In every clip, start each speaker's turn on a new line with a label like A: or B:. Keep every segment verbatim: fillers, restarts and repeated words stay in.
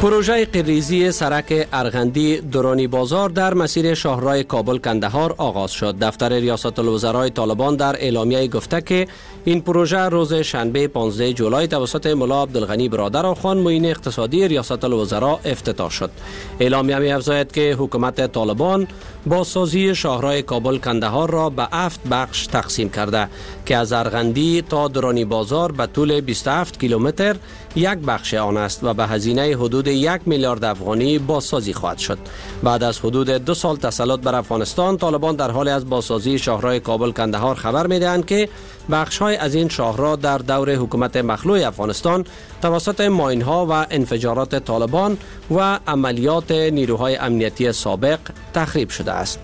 A: پروژه قیریزی سرک ارغندی درانی بازار در مسیر شاهراه کابل کندهار آغاز شد. دفتر ریاست الوزرای طالبان در اعلامیه گفته که این پروژه روز شنبه پانزده جولای توسط ملا عبدالغنی برادر آخان معین اقتصادی ریاست الوزرا افتتاح شد. اعلامیه می افزاید که حکومت طالبان بازسازی شاهراه کابل کندهار را به هفت بخش تقسیم کرده که از ارغندی تا درانی بازار به طول بیست و هفت کیلومتر یک بخش آن است و به هزینه حدود یک میلیارد افغانی بازسازی خواهد شد. بعد از حدود دو سال تسلط بر افغانستان، طالبان در حال از بازسازی شاهراه کابل کندهار خبر می‌دهند که بخش‌های از این شاهراه در دور حکومت مخلوع افغانستان توسط ماین‌ها و انفجارات طالبان و عملیات نیروهای امنیتی سابق تخریب شده است.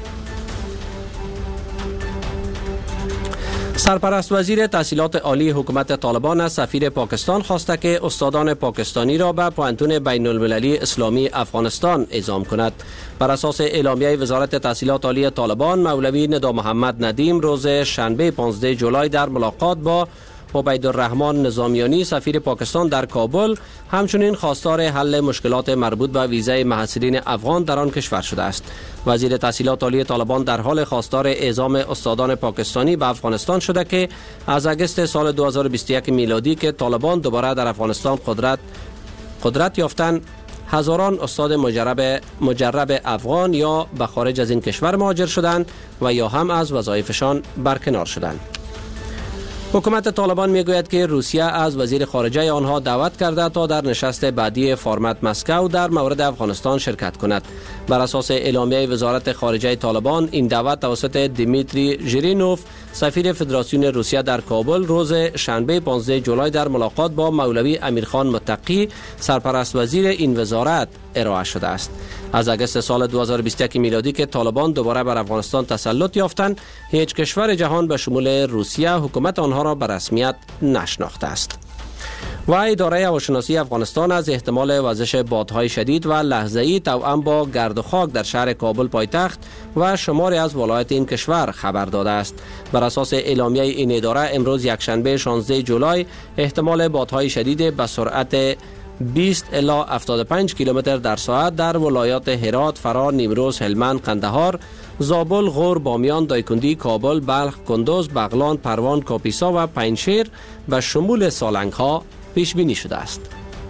A: سرپرست وزیر تحصیلات عالی حکومت طالبان از سفیر پاکستان خواسته که استادان پاکستانی را به پوهنتون بین المللی اسلامی افغانستان اعزام کند. بر اساس اعلامیه وزارت تحصیلات عالی طالبان، مولوی ندا محمد ندیم روز شنبه پانزده جولای در ملاقات با عبیدالرحمن نظامیانی سفیر پاکستان در کابل همچنین خواستار حل مشکلات مربوط به ویزای محصلین افغان در آن کشور شده است. وزیر تحصیلات عالی طالبان در حال خواستار اعزام استادان پاکستانی به افغانستان شده که از اگست سال دو هزار و بیست و یک میلادی که طالبان دوباره در افغانستان قدرت قدرت یافتند، هزاران استاد مجرب مجرب افغان یا به خارج از این کشور مهاجر شدند و یا هم از وظایفشان برکنار شدند. حکومت طالبان میگوید که روسیه از وزیر خارجه آنها دعوت کرده تا در نشست بعدی فرمت مسکو در مورد افغانستان شرکت کند. بر اساس اعلامیه وزارت خارجه طالبان، این دعوت توسط دیمیتری ژیرینوف سفیر فدراسیون روسیه در کابل روز شنبه پانزده جولای در ملاقات با مولوی امیرخان متقی سرپرست وزیر این وزارت ارائه شده است. از اگست سال دو هزار و بیست و یک میلادی که طالبان دوباره بر افغانستان تسلط یافتند، هیچ کشور جهان به شمول روسیه حکومت آنها را به رسمیت نشناخته است. و اداره هواشناسی افغانستان از احتمال وزش بادهای شدید و لحظه‌ای توأم با گرد و خاک در شهر کابل پایتخت و شماری از ولایات این کشور خبر داده است. بر اساس اعلامیه این اداره، امروز یکشنبه شانزده جولای احتمال بادهای شدید به سرعت بیست الی هفتاد و پنج کیلومتر در ساعت در ولایات هرات، فرا، نیمروز، هلمند، قندهار، زابل، غور، بامیان، دایکندی، کابل، بلخ، کندوز، بغلان، پروان، کاپیسا و پنجشیر و شمول سالنگ ها پیش بینی شده است.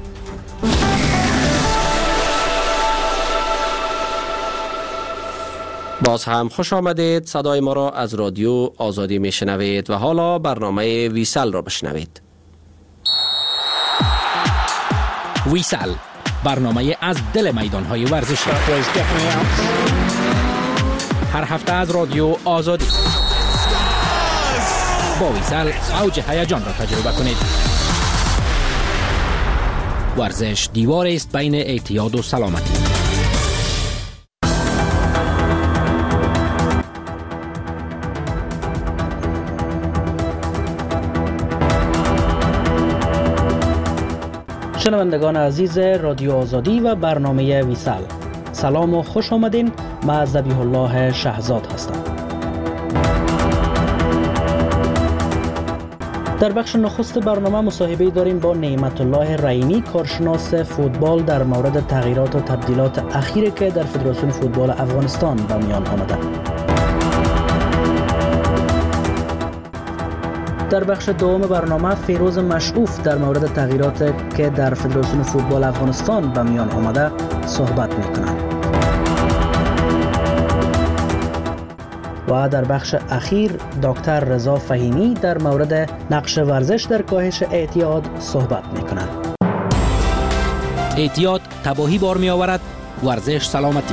A: باز هم خوش آمدید. صدای ما را از رادیو آزادی می شنوید و حالا برنامه ویسل را بشنوید.
B: ویسل، برنامه از دل میدان‌های ورزشی، هر هفته از رادیو آزادی. با ویسل اوج هیجان را تجربه کنید. ورزش دیوار است بین اعتیاد و سلامتی.
C: شنوندگان عزیز رادیو آزادی و برنامه ویسل، سلام و خوش آمدین. من ذبیح الله شهزاد هستم. در بخش نخست برنامه مصاحبه داریم با نعمت الله رحیمی، کارشناس فوتبال، در مورد تغییرات و تبدیلات اخیری که در فدراسیون فوتبال افغانستان به میان آمده. در بخش دوم برنامه فیروز مشعوف در مورد تغییراتی که در فدراسیون فوتبال افغانستان به میان آمده صحبت می‌کنند. و در بخش اخیر دکتر رضا فهیمی در مورد نقش ورزش در کاهش اعتیاد صحبت می‌کنند.
B: اعتیاد تباهی بار می‌آورد، ورزش سلامتی.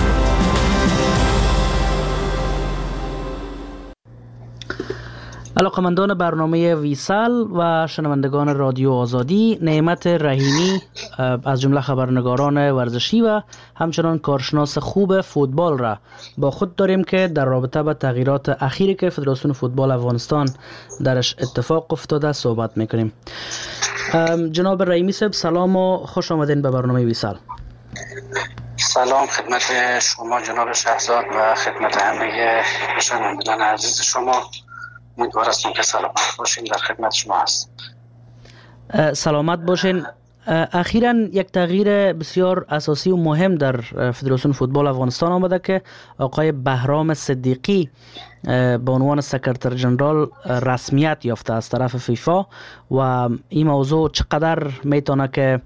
C: علاقمندان برنامه ویسل و شنوندگان رادیو آزادی، نعمت رحیمی از جمله خبرنگاران ورزشی و همچنان کارشناس خوب فوتبال را با خود داریم که در رابطه با تغییرات اخیری که فدراسیون فوتبال افغانستان درش اتفاق افتاده صحبت میکنیم. جناب رحیمی صاحب، سلام و خوش آمدین به برنامه ویسل.
D: سلام خدمت شما جناب شهزاد و خدمت همه شنوندگان عزیز شما. امیدوار هستم که سلامت باشین. در خدمت شما هست.
C: سلامت باشین. اخیراً یک تغییر بسیار اساسی و مهم در فدراسیون فوتبال افغانستان آمده که آقای بهرام صدیقی به عنوان سکرتر جنرال رسمیت یافته از طرف فیفا و این موضوع چقدر میتونه که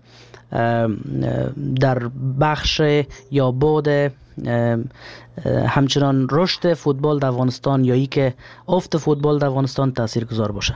C: در بخش یا بود همچنان رشد فوتبال در افغانستان یا ای که افت فوتبال در افغانستان تاثیرگذار باشه؟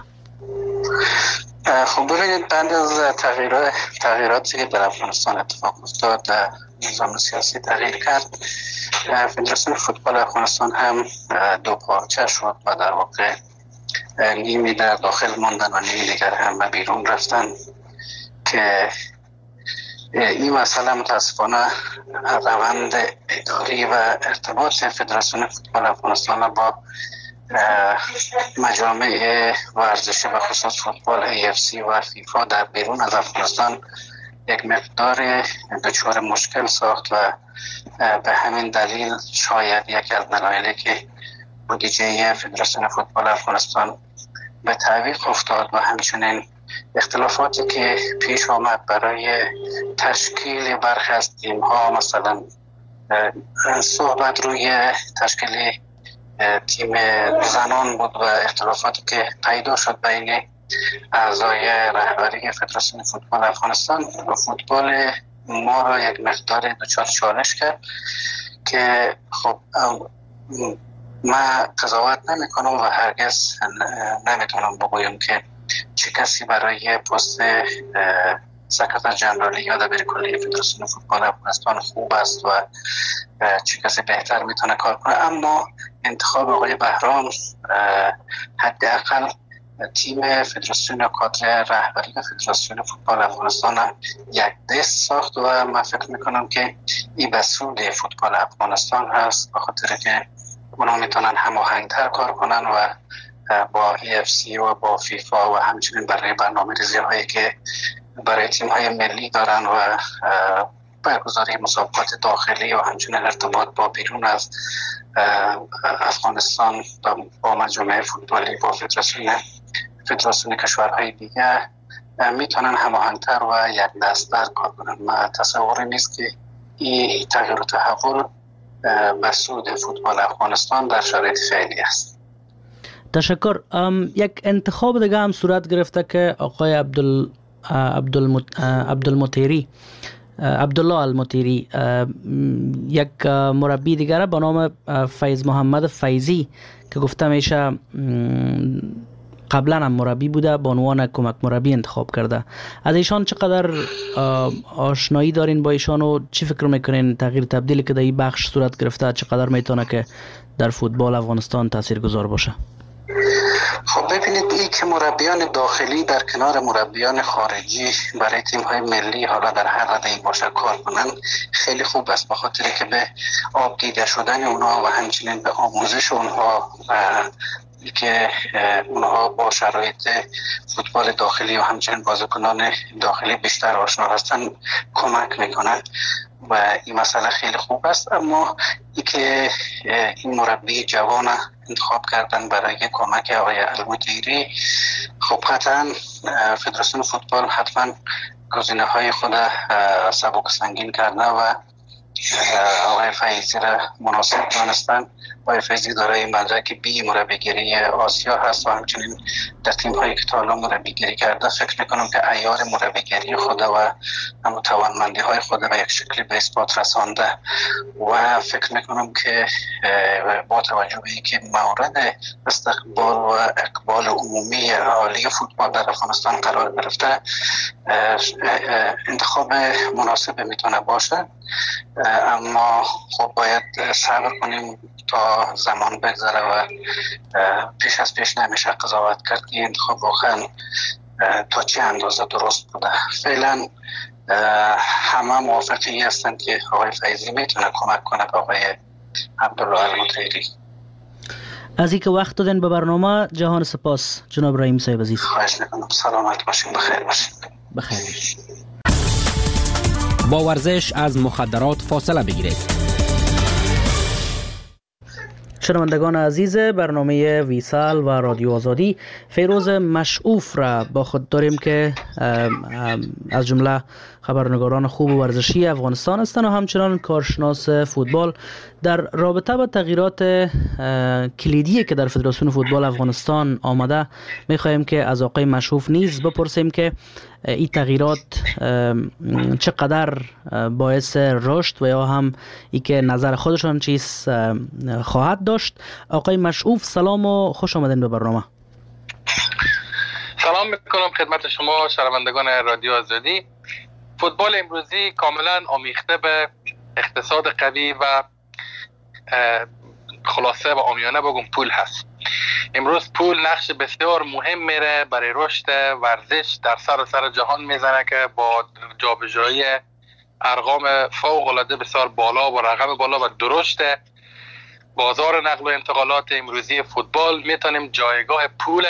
D: خب ببینید، بعد از تغییرات تغییراتی که در افغانستان اتفاق افتاد، نظام سیاسی تغییر کرد، فدراسیون فوتبال افغانستان هم دو پارچه شد و در واقع نیمی در داخل ماندن و نیمی دیگر هم به بیرون رفتن که این مسئله متاسفانه روند اداری و ارتباط فدراسیون فوتبال افغانستان با مجامع ورزشی و خصوص فوتبال ای اف سی و فیفا در بیرون از افغانستان یک مقدار دچار مشکل ساخت و به همین دلیل شاید یک از دلایلی که بودجه فدراسیون فوتبال افغانستان به تعویق افتاد و همچنین اختلافاتی که پیش آمد برای تشکیل برخی از تیم ها، مثلا صحبت روی تشکیل تیم زنان بود و اختلافاتی که پیدا شد بین اعضای رهبری فدراسیون فوتبال افغانستان و فوتبال ما را یک مقدار دچار چالش کرد که خب من قضاوت نمی کنم و هرگز نمیتونم بگویم که چه کسی برای پست سکرتر جنرالی یا دبیر کلی فدراسیون فوتبال افغانستان خوب است و چه کسی بهتر میتونه کار کنه، اما انتخاب آقای بهرام حداقل تیم فدراسیون یا کادر رهبری فدراسیون فوتبال افغانستان یک دست ساخت و من فکر میکنم که این به سود فوتبال افغانستان هست، به خاطر که اونا میتونن هماهنگتر کار کنن و با ای اف سی و با فیفا و همچنین برای برنامه ریزی هایی که برای تیم های ملی دارن و برگزاری مسابقات داخلی و همچنین ارتباط با بیرون از افغانستان با مجامع فوتبالی با فدراسیون فدراسیون کشورهای دیگه میتونن هماهنگتر و یک دست‌تر کار کنن. من تصوری نیست که این تغییر و تحول به سود فوتبال افغانستان در شرایط فعلی است.
C: تشکر. یک انتخاب دیگه هم صورت گرفته که آقای عبدال عبدالمطیری عبدالله المطیری یک مربی دیگره به نام فیض محمد فیضی که گفته میشه قبلا هم مربی بوده به عنوان کمک مربی انتخاب کرده. از ایشان چقدر آشنایی دارین با ایشان و چی فکر میکنین تغییر تبدیلی که در این بخش صورت گرفته چقدر میتونه که در فوتبال افغانستان تاثیرگذار باشه؟
D: خب ببینید، این که مربیان داخلی در کنار مربیان خارجی برای تیم های ملی حالا در هر رده این باشه کار کنن خیلی خوب است، به خاطر که به آب دیده شدن اونها و همچنین به آموزش اونها که اونها با شرایط فوتبال داخلی و همچنین بازیکنان داخلی بیشتر آشنا هستن کمک میکنن و این مسئله خیلی خوب است. اما ای که این مربی جوان انتخاب کردن برای کمک آقای المطیری، خب قطعا فدراسیون فوتبال حتما گزینه های خود سبک سنگین کرده و آقای فیضی را مناسب دانستن. آقای فیضی دارای مدرک بی مربیگری آسیا هست و همچنین در تیم هایی که تا حالا مربیگری کرده فکر میکنم که عیار مربیگری خود و توانمندی های خود به یک شکلی به اثبات رسانده و فکر میکنم که با توجه به اینکه مورد استقبال و اقبال عمومی عالی فوتبال در افغانستان قرار گرفته انتخاب مناسب میتونه باشه، اما خب باید صبر کنیم تا زمان بگذره و پیش از پیش نمیشه قضاوت کرد که انتخاب واقعا تا چه اندازه درست بوده. فعلا همه موافقی هستند که آقای فیضی میتونه کمک کنه به آقای عبدالله المطیری.
C: از اینکه وقت دادن به برنامه جهان سپاس جناب رحیم صاحب عزیز.
D: خواهش میکنم. سلامت باشین، بخیر باشین.
C: بخیر باشین.
B: با ورزش از مخدرات فاصله بگیرید.
C: شنوندگان عزیز برنامه ویسال و رادیو آزادی، فیروز مشعوف را با خود داریم که از جمله خبرنگاران خوب و ورزشی افغانستان هستند و همچنان کارشناس فوتبال. در رابطه با تغییرات کلیدی که در فدراسیون فوتبال افغانستان آمده، می‌خواهیم که از آقای مشعوف نیز بپرسیم که این تغییرات چقدر باعث رشد و یا هم ای که نظر خودشان چیز خواهد داشت. آقای مشعوف سلام و خوش آمدین به برنامه.
E: سلام میکنم خدمت شما شنوندگان رادیو آزادی. فوتبال امروزی کاملا آمیخته به اقتصاد قوی و خلاصه و عامیانه بگم پول هست. امروز پول نقش بسیار مهم میره برای رشد ورزش در سراسر جهان میزنه که با جابجایی ارقام فوق العاده بسیار بالا و رقم بالا و درشت بازار نقل و انتقالات امروزی فوتبال میتونیم جایگاه پول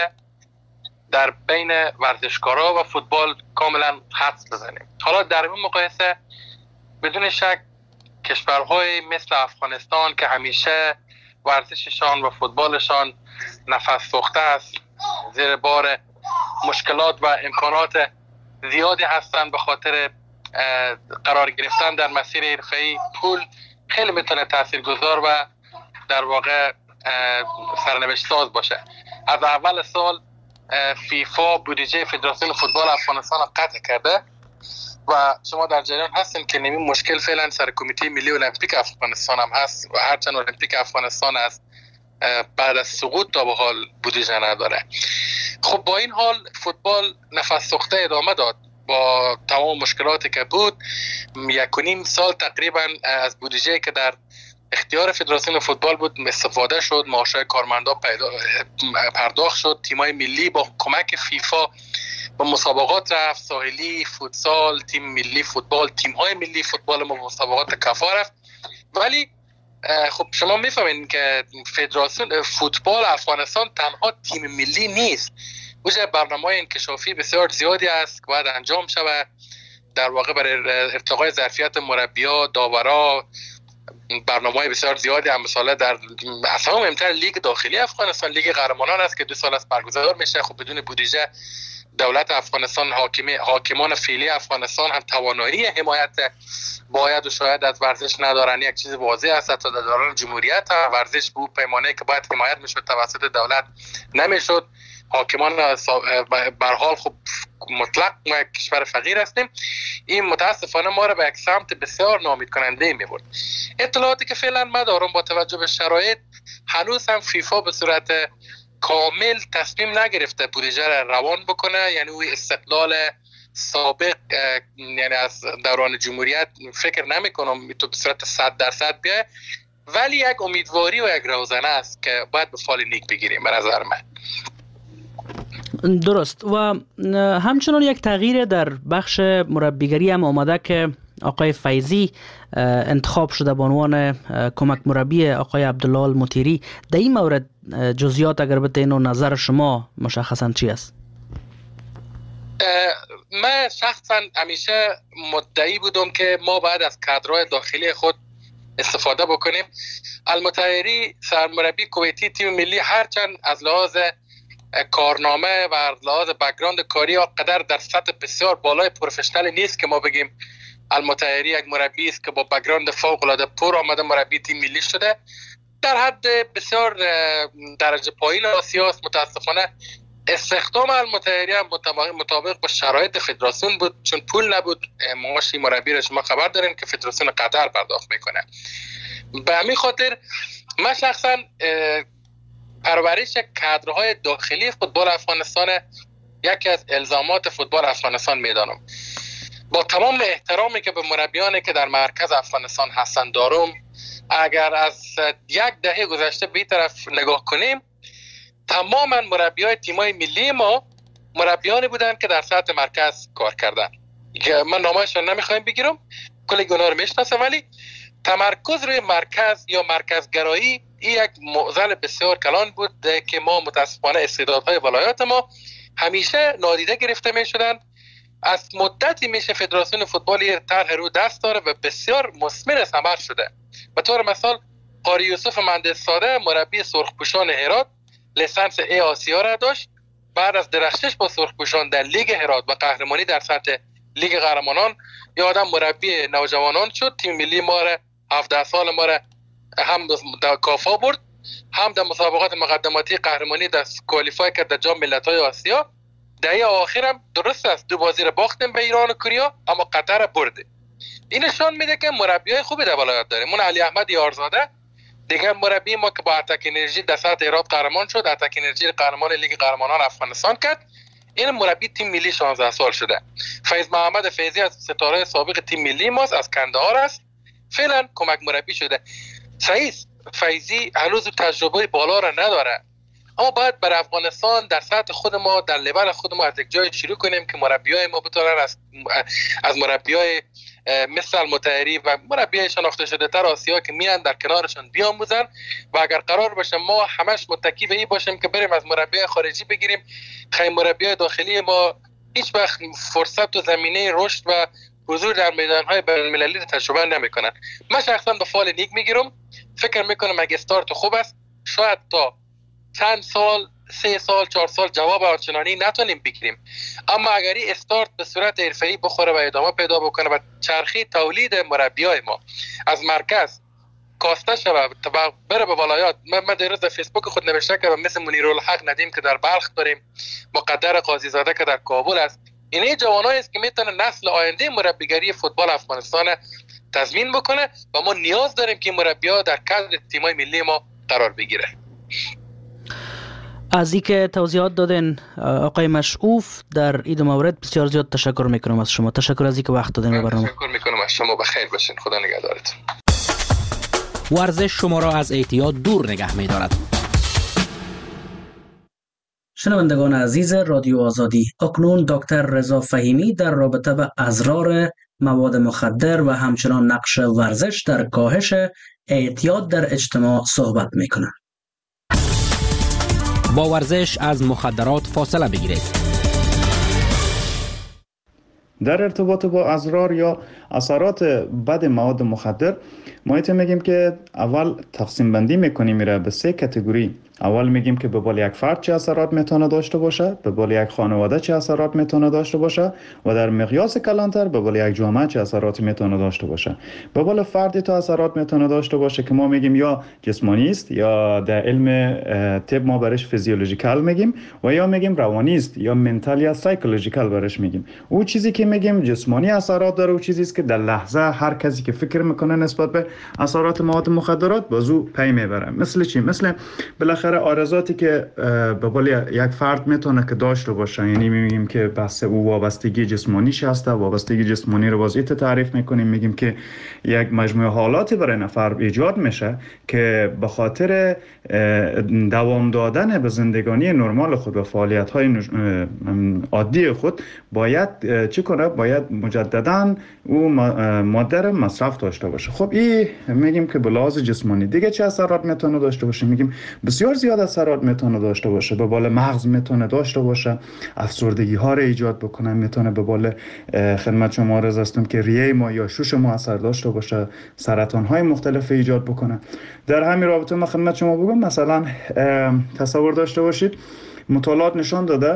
E: در بین ورزشکارا و فوتبال کاملا حدس بزنیم. حالا در این مقایسه بدون شک کشورهای مثل افغانستان که همیشه ورزششان و فوتبالشان نفس سوخته است، زیر بار مشکلات و امکانات زیادی هستند، به خاطر قرار گرفتن در مسیر حرفه‌ای پول خیلی میتونه تاثیرگذار و در واقع سرنوشت ساز باشه. از اول سال فیفا بودجه فدراسیون فوتبال افغانستان را قطع کرده و شما در جریان هستین که نمی مشکل فعلا سر کمیته ملی المپیک افغانستان هم هست و هرچند المپیک افغانستان از بعد از سقوط تا به حال بودجه نداره. خب با این حال فوتبال نفس سوخته ادامه داد با تمام مشکلاتی که بود. یک و نیم سال تقریبا از بودجه که در اختیار فدراسیون فوتبال بود استفاده شد، معاشهای کارمندا پرداخت شد، تیمای ملی با کمک فیفا با مسابقات رفت، ساحلی، فوتسال، تیم ملی فوتبال، تیم‌های ملی فوتبال ما مسابقات کفا رفت. ولی خب شما میفهمین که فدراسیون فوتبال افغانستان تنها تیم ملی نیست. وجه برنامه‌های انکشافی بسیار زیادی است که باید انجام شود در واقع برای ارتقای ظرفیت مربی‌ها، داورا. برنامه‌های بسیار زیادی هم مثلا در اصلا مهمتر لیگ داخلی افغانستان، لیگ قهرمانان است که دو سال است برگزار میشه. خب بدون بودجه دولت افغانستان، حاکمی حاکمان فعلی افغانستان هم توانایی حمایت باید و شاید از ورزش ندارن. یک چیز واضح است تا در دوران جمهوریت هم ورزش به پیمانه که باید حمایت میشد توسط دولت نمیشد. حاکمان به هر حال خب مطلق ما یک کشور فقیر هستیم. این متاسفانه ما را به یک سمت بسیار ناامید کننده میبرد. اطلاعاتی که فعلا ما دارم با توجه به شرایط هنوز هم فیفا به صورت کامل تصمیم نگرفته بودجه را روان بکنه، یعنی او استقلال سابق یعنی از دوران جمهوریت فکر نمی کنم تو به صورت صد درصد بیه، ولی یک امیدواری و یک روزنه است که باید به فال نیک بگیریم به نظر من.
C: درست. و همچنان یک تغییر در بخش مربیگری هم آمده که آقای فیضی انتخاب شده به عنوان کمک مربی آقای عبدالله المطیری. در این مورد جزئیات اگر بتین و نظر شما مشخصا چی است؟
E: من شخصا همیشه مدعی بودم که ما باید از کادرهای داخلی خود استفاده بکنیم. المطیری سرمربی کویتی تیم ملی هرچند از لحاظ کارنامه و لحاظ بک‌گراند کاری قدر در سطح بسیار بالای پروفشنال نیست که ما بگیم المطیری یک مربی است که با بک‌گراند فوق العاده پر آمده مربی تیم ملی شده. در حد بسیار درجه پایین آسیا است. متاسفانه استخدام المطیری هم مطابق با شرایط فدراسیون بود، چون پول نبود. معاش مربی را شما خبر دارین که فدراسیون قطر پرداخت میکنه. به همین خاطر من شخصا پرورش کادرهای داخلی فوتبال افغانستان یکی از الزامات فوتبال افغانستان میدانم. با تمام احترامی که به مربیانی که در مرکز افغانستان هستن دارم، اگر از یک دهه گذشته به این طرف نگاه کنیم، تماما مربیای تیمای ملی ما مربیانی بودن که در سطح مرکز کار کردن که من نامشون نمیخوایم بگیرم، کلی گناه رو میشناسم، ولی تمرکز روی مرکز یا مرکزگرایی این یک معضل بسیار کلان بود که ما متاسفانه استعدادهای ولایات ما همیشه نادیده گرفته می شدن. از مدتی میشه فدراسیون فوتبال طرح رو دست داره و بسیار مثمر ثمر شده. به طور مثال قاری یوسف مهندس ساده مربی سرخپوشان هرات لیسانس ای آسیا را داشت. بعد از درخشش با سرخپوشان در لیگ هرات و قهرمانی در سطح لیگ قهرمانان یا آدم مربی نوجوانان شد. تیم ملی ما را هفده سال ما را هم در کافا برد، هم در مسابقات مقدماتی قهرمانی در کوالیفای کرد در جام ملت‌های آسیا. در آخرم درست است دو بازی را باختیم به ایران و کوریا، اما قطر را برده. این نشان میده که مربیای خوبی در ولایت داریم. من علی احمد یارزاده دیگه مربی ما که با اتک انرژی در سطح هرات قهرمان شد، اتک انرژی قهرمان لیگ قهرمانان افغانستان کرد. این مربی تیم ملی شانزده سال شده. فیض محمد فیضی از ستاره سابق تیم ملی ماست، از کندهار است، فعلا کمک مربی شده. سعید فیضی هنوز تجربه بالا را نداره، اما باید بر افغانستان در سطح خود ما در لول خود ما از یک جای شروع کنیم که مربیای ما بتونن از از مربیای مثل المطهری و مربیای شناخته شده تر آسیا که میان در کنارشون بیاموزن و اگر قرار باشه ما همش متکی به این باشیم که بریم از مربیای خارجی بگیریم، خیلی مربیای داخلی ما هیچ وقت فرصت و زمینه رشد و حضور در میدانهای بین‌المللی تجربه نمیکنن. من شخصا به فال نیک میگیرم، فکر میکنم اگه استارت خوب است شاید تا چند سال، سه سال، چهار سال جواب آنچنانی نتونیم بگیریم، اما اگر این استارت به صورت حرفه‌ای بخوره و ادامه پیدا بکنه و چرخی تولید مربیای ما از مرکز کاسته شود و بره به ولایات. من, من دیروز در فیسبوک خود نوشته که مثل منیرالحق ندیم که در بلخ داریم، مقدر قاضی زاده که در کابل است. این جوانایی است که میتونه نسل آینده مربیگری فوتبال افغانستان تضمین بکنه و ما نیاز داریم که مربی‌ها در کادر تیم‌های ملی ما قرار بگیره.
C: از اینکه توضیحات دادین آقای مشعوف در این مورد بسیار زیاد تشکر میکنم از شما. تشکر از اینکه وقت دادین به برنامه.
E: تشکر میکنم از شما. بخیر باشین. خدا نگهدارتون.
B: ورزش شما را از اعتیاد دور نگه می‌دارد.
C: شنوندگان عزیز رادیو آزادی، اکنون دکتر رضا فهیمی در رابطه با اضرار مواد مخدر و همچنان نقش ورزش در کاهش اعتیاد در اجتماع صحبت میکنند.
B: با ورزش از مخدرات فاصله بگیرید.
F: در ارتباط با اضرار یا اثرات بد مواد مخدر ما ایت میگیم که اول تقسیم بندی میکنیم میره به سه کاتگوری. اول میگیم که به بال یک فرد چه اثرات میتونه داشته باشه، به بال یک خانواده چه اثرات میتونه داشته باشه و در مقیاس کلانتر به بال یک جامعه چه اثراتی میتونه داشته باشه. به بال فردی تو اثرات میتونه داشته باشه که ما میگیم یا جسمانی است یا در علم طب ما برش فیزیولوژیکال میگیم و یا میگیم روانی است یا منتال یا سایکولوژیکال برش میگیم. او چیزی که میگیم جسمانی اثرات داره او چیزی است که در لحظه هر کسی که فکر میکنه نسبت به اثرات مواد مخدرات بازو پی میبره. مثل چی؟ مثل بالاخره آرزاتی که به قول یک فرد میتونه که داشته باشه، یعنی میگیم که بس او وابستگی جسمانیش هسته. وابستگی جسمانی رو وضعیت تعریف میکنیم، میگیم که یک مجموعه حالاتی برای نفر ایجاد میشه که به خاطر دوام دادن به زندگانی نرمال خود و فعالیت های عادی خود باید چی کنه؟ باید مجددا او ماده رو مصرف داشته باشه. خب این میگیم که به لحاظ جسمانی. دیگه چه اثرات میتونه داشته باشه؟ میگیم بسیار زیاد اثرات میتونه داشته باشه. به بال مغز میتونه داشته باشه، افسردگی ها رو ایجاد بکنه، میتونه به بال خدمت شما عرض هستم که ریه ما یا شوش ما اثر داشته باشه، سرطان های مختلف ایجاد بکنه. در همین رابطه ما خدمت شما بگم مثلا تصور داشته باشید مطالعات نشان داده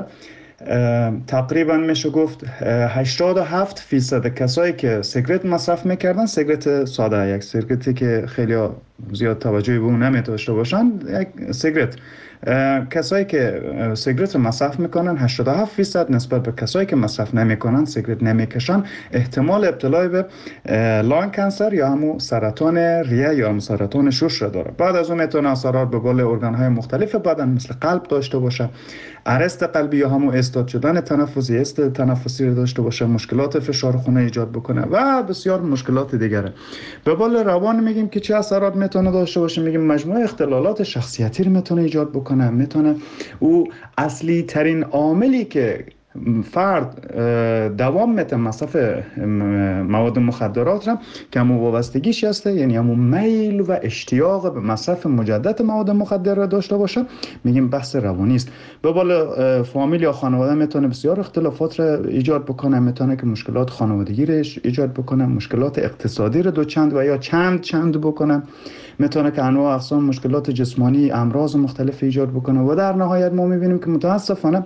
F: تقریبا میشه گفت هشتاد و هفت فیصد کسایی که سیگرت مصرف میکردن، سیگرت ساده، یک سیگرتی که خیلی زیاد توجهی به اون نمیداشته باشن، یک سیگرت، کسایی که سیگرت مصرف میکنن هشتاد و هفت فیصد نسبت به کسایی که مصرف نمیکنن، سیگرت نمیکشن، احتمال ابتلا به لانگ کانسر یا همون سرطان ریه یا هم سرطان شش را داره. بعد از اون میتونه اثرات به بال ارگان های مختلف بدن مثل قلب داشته باشه، ارست قلبی یا همون استاد شدن تنفسی، است تنفسی رو داشته باشه، مشکلات فشار خون ایجاد بکنه و بسیار مشکلات دیگره. به بال روان میگیم که چه اثرات میتونه داشته باشه؟ میگیم مجموعه اختلالات شخصیتی رو میتونه ایجاد بکنه. میتونه او اصلی ترین عاملی که فرد دوام میته مصرف مواد مخدرات را که همون وابستگیش هسته، یعنی همون میل و اشتیاق به مصرف مجدد مواد مخدر را داشته باشه، میگیم بحث روانی است. به بالا فامیل یا خانواده میتونه بسیار اختلافات را ایجاد بکنه، میتونه که مشکلات خانوادگی را ایجاد بکنه، مشکلات اقتصادی را دو چند و یا چند چند بکنه، میتونه که انواع اقسام مشکلات جسمانی، امراض مختلف ایجاد بکنه و در نهایت ما میبینیم که متاسفانه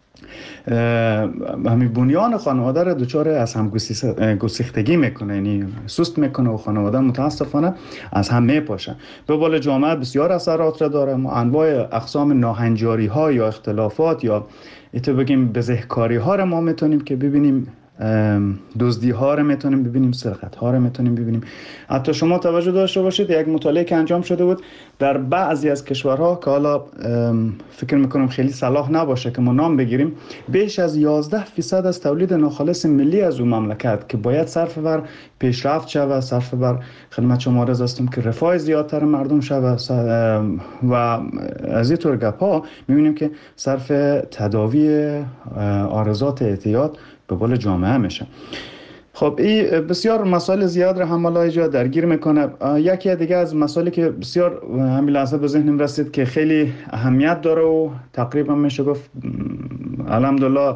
F: همین بنیان خانواده را دچار از هم گسیختگی میکنه، یعنی سست میکنه و خانواده متاسفانه از هم میپاشه. به بال جامعه بسیار اثرات را داره. ما انواع اقسام ناهنجاری ها یا اختلافات یا ایتو بگیم بزهکاری ها را ما میتونیم که ببینیم، دزدی ها رو میتونیم ببینیم، سرقت ها رو میتونیم ببینیم. حتی شما توجه داشته باشید یک مطالعه که انجام شده بود در بعضی از کشورها که حالا فکر میکنم خیلی صلاح نباشه که ما نام بگیریم، بیش از یازده فیصد از تولید ناخالص ملی از اون مملکت که باید صرف بر پیشرفت شود، صرف بر خدمت شما عرض هستم که رفاه زیادتر مردم شود و از این طور گپ ها میبینیم که صرف تداوی عارضات اعتیاد به بال جامعه میشه. خب این بسیار مسائل زیاد را هم حالا جا درگیر میکنه. یکی دیگه از مسائلی که بسیار همین لحظه به ذهنم رسید که خیلی اهمیت داره و تقریبا میشه گفت الحمدلله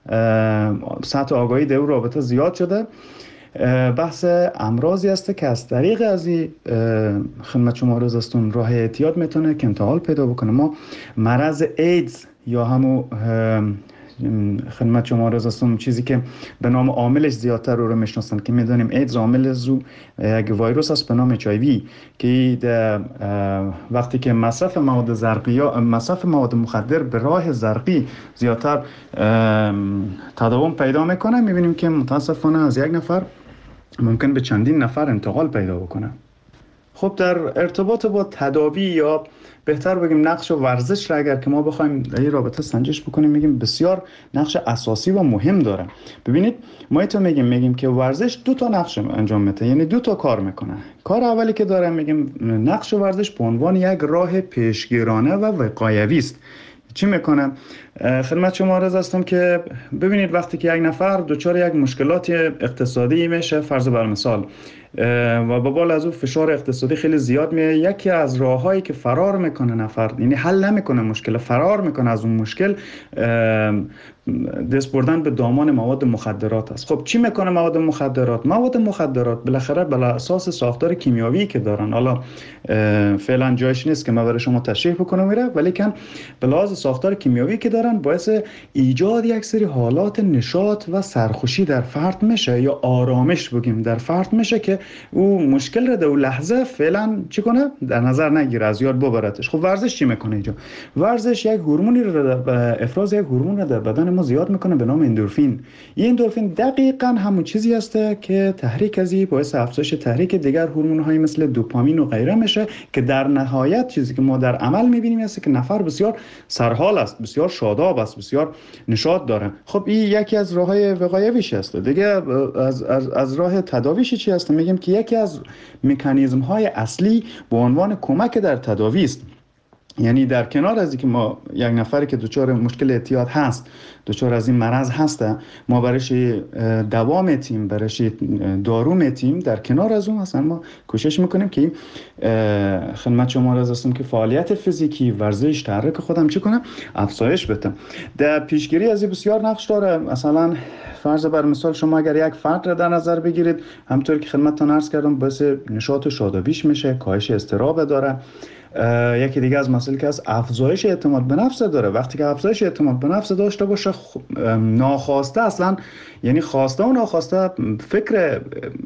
F: سطح آگاهی در اون رابطه زیاد شده، بحث امراضی است که از طریق از این خدمت شما عرض هستم راه اعتیاد میتونه که انتقال پیدا بکنه. ما مرض ایدز یا همون خدمت شما عرض هستم چیزی که به نام عاملش زیادتر رو رو میشناسن که میدونیم ایدز عامل زو یک ویروس است به نام اچ آی وی که وقتی که مصرف مواد زرقی یا مصرف مواد مخدر به راه زرقی زیادتر تداوم پیدا میکنه، میبینیم که متاسفانه از یک نفر ممکن به چندین نفر انتقال پیدا بکنه. خب در ارتباط با تداوی یا بهتر بگیم نقش ورزش را اگر که ما بخوایم در این رابطه سنجش بکنیم، میگیم بسیار نقش اساسی و مهم داره. ببینید ما ایتو میگیم میگیم که ورزش دو تا نقش انجام میده، یعنی دو تا کار میکنه. کار اولی که داره میگیم نقش ورزش به عنوان یک راه پیشگیرانه و وقایوی است. چی میکنه؟ خدمت شما عرض هستم که ببینید وقتی که یک نفر دچار یک مشکلات اقتصادی میشه، فرض بر مثال، و به بالا از اون فشار اقتصادی خیلی زیاد میه، یکی از راههایی که فرار میکنه نفر، یعنی حل نمیکنه مشکل، فرار میکنه از اون مشکل، دست بردن به دامان مواد مخدرات است. خب چی میکنه مواد مخدرات؟ مواد مخدرات بالاخره بر اساس ساختار کیمیاوی که دارن، حالا فعلا جایش نیست که من برای شما تشریح بکنم میره، ولی کن به لحاظ ساختار کیمیاوی که دارن باعث ایجاد یک سری حالات نشاط و سرخوشی در فرد میشه یا آرامش بگیم در فرد میشه که او مشکل رو در اون لحظه فعلا چی کنه؟ در نظر نگیره، از یاد ببرتش. خب ورزش چی میکنه اینجا؟ ورزش یک هورمونی رو افراز یک هورمون رو در بدن ما زیاد میکنه به نام اندورفین. این اندورفین دقیقاً همون چیزی است که تحریک ازی باعث افزایش تحریک دیگر هورمون‌های مثل دوپامین و غیره میشه که در نهایت چیزی که ما در عمل میبینیم است که نفر بسیار سرحال است، بسیار شاداب است، بسیار نشاط داره. خب این یکی از راههای وقایویش است. دیگه از از, از راه تداویش چی است؟ میگیم که یکی از مکانیزم‌های اصلی به عنوان کمک در تداوی است. یعنی در کنار از اینکه ما یک نفری که دچار مشکل اعتیاد هست، دچار از این مرض هسته، ما برایش دوا میتیم، برایش دارو میتیم، در کنار از اون اصلا ما کوشش میکنیم که خدمت شما عرض هستم که فعالیت فیزیکی، ورزش، تحرک خودم چی کنم؟ افزایش بدم. در پیشگیری از این بسیار نقش داره. مثلا فرض بر مثال شما اگر یک فرد را در نظر بگیرید، همونطور که خدمتتون عرض کردم باعث نشاط و شادابیش میشه، کاهش اضطراب داره. یکی دیگه از مسائل که از افزایش اعتماد به نفس داره. وقتی که افزایش اعتماد به نفس داشته باشه، ناخواسته اصلا، یعنی خواسته و ناخواسته فکر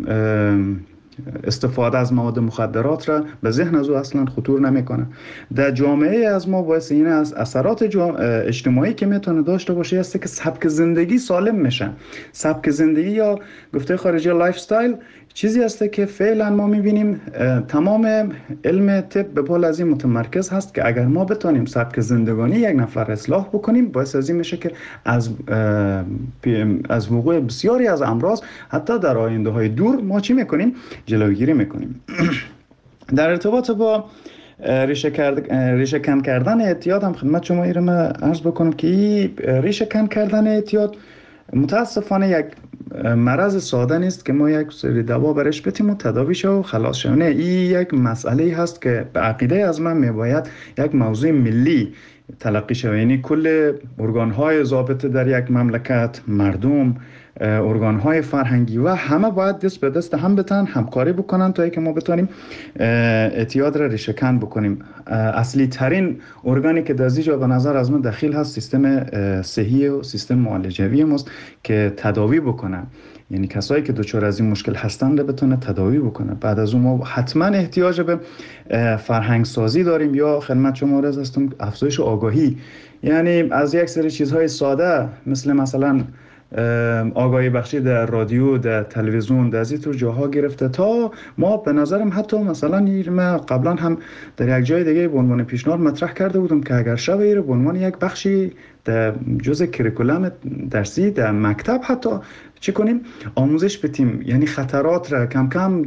F: استفاده از مواد مخدرات را به ذهن از او اصلا خطور نمیکنه. در جامعه از ما باعث این از اثرات اجتماعی که میتونه داشته باشه است که سبک زندگی سالم میشه. سبک زندگی یا گفته خارجی لایف استایل چیزی است که فعلا ما میبینیم تمام علم طب به پول از این متمرکز هست که اگر ما بتونیم سبک زندگانی یک نفر اصلاح بکنیم، باعث از این میشه که از از وقوع بسیاری از امراض حتی در آینده های دور ما چی میکنیم؟ جلوگیری میکنیم. در ارتباط با ریشه کرد ریشه کن کردن اعتیاد هم خدمت شما ایرم عرض بکنم که این ریشه کن کردن اعتیاد متاسفانه یک مرض ساده نیست که ما یک سری دوا برش بتیم و تداوی شو و خلاص شو. نه، این یک مسئله هست که به عقیده از من میباید یک موضوع ملی تلقی شود. یعنی کل ارگان‌های ضابطه در یک مملکت، مردم، ارگان‌های فرهنگی و همه باید دست به دست هم بتن، همکاری بکنن تا اینکه ما بتونیم اعتیاد را ریشه کن بکنیم. اصلی ترین ارگانی که در اینجا به نظر از من دخیل هست سیستم صحی و سیستم معالجوی ماست که تداوی بکنن. یعنی کسایی که دچار از این مشکل هستند رو بتونه تداوی بکنه. بعد از اون ما حتما احتیاج به فرهنگ سازی داریم یا خدمت شما عرض هستم افزایش آگاهی. یعنی از یک سری چیزهای ساده مثل مثلا آگاهی بخشی در رادیو، در تلویزیون، در این طور جاها گرفته تا ما به نظرم حتی مثلا ما قبلا هم در یک جای دیگه به عنوان پیشنهاد مطرح کرده بودم که اگر شب ایره به عنوان یک بخشی در جزء کریکولم درسی در مکتب حتی چی کنیم آموزش بدیم. یعنی خطرات را کم کم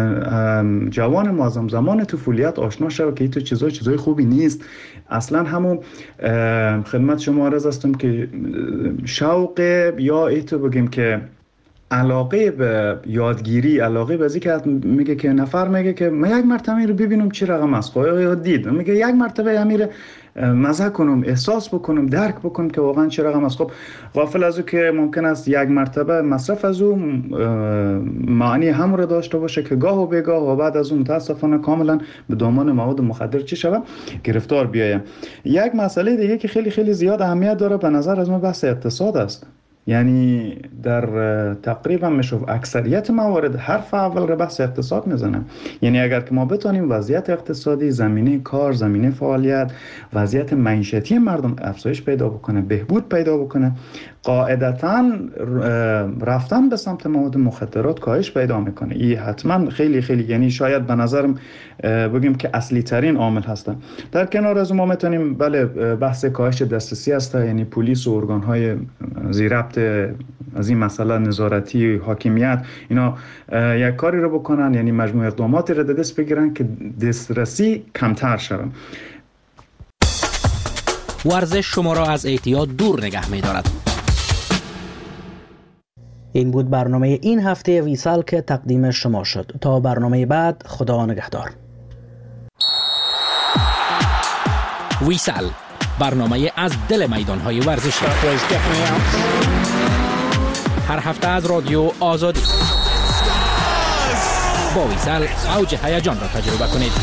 F: جوان معظم زمان طفولیت آشنا شود که این تو چیزای چیزای خوبی نیست. اصلا همون خدمت شما عرض هستم که شوق یا ایتو بگیم که علاقه به یادگیری، علاقه به ذکر میگه که نفر میگه که من یک مرتبه رو ببینم چی رقم است، یا دید میگه یک مرتبه امیر مزه کنم، احساس بکنم، درک بکنم که واقعا چه رقم است. خب غافل از او که ممکن است یک مرتبه مصرف از او معنی هم رو داشته باشه که گاه و بیگاه و بعد از اون متاسفانه کاملا به دامان مواد مخدر چی شود گرفتار بیایم. یک مسئله دیگه که خیلی خیلی زیاد اهمیت داره به نظر از من بحث اقتصاد است. یعنی در تقریبا میشه اکثریت موارد حرف اول رو بحث اقتصاد میزنه. یعنی اگر که ما بتونیم وضعیت اقتصادی، زمینه کار، زمینه فعالیت، وضعیت معیشتی مردم افزایش پیدا بکنه، بهبود پیدا بکنه، قاعدتاً رفتن به سمت مواد مخدرات کاهش پیدا میکنه. این حتما خیلی خیلی یعنی شاید به نظرم بگیم که اصلی ترین عامل هستن. در کنار از ما میتونیم بله بحث کاهش دسترسی است، یعنی پلیس و ارگان‌های زیربط از این مسئله نظارتی حاکمیت اینا یک کاری رو بکنن، یعنی مجموع اقداماتی رو دست بگیرن که دسترسی کمتر شود.
B: ورزش شما را از اعتیاد دور نگه می‌دارد.
C: این بود برنامه این هفته ویسال که تقدیم شما شد. تا برنامه بعد خدا نگهدار.
B: ویسال برنامه از دل میدان‌های ورزشی هر هفته از رادیو آزادی. با ویسال اوج هیجان را تجربه کنید.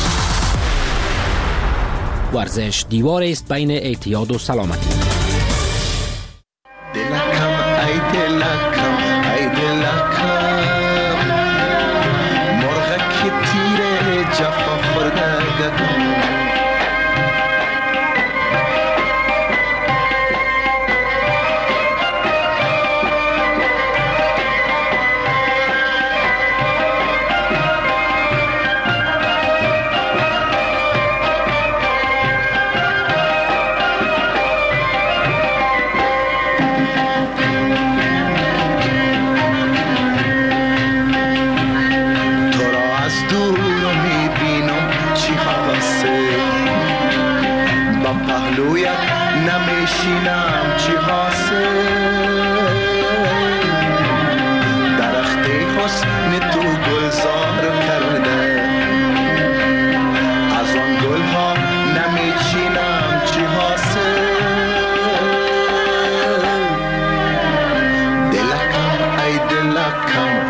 B: ورزش دیوار است بین اعتیاد و سلامتی.
G: دلکم ای دلکم ای دلکم مرغک تیر جفا خورده گدم نمیشینم چی حاصل درخت حسن تو گلزار کرده از آن گلها نمیشینم چی حاصل دلکم ای دلکم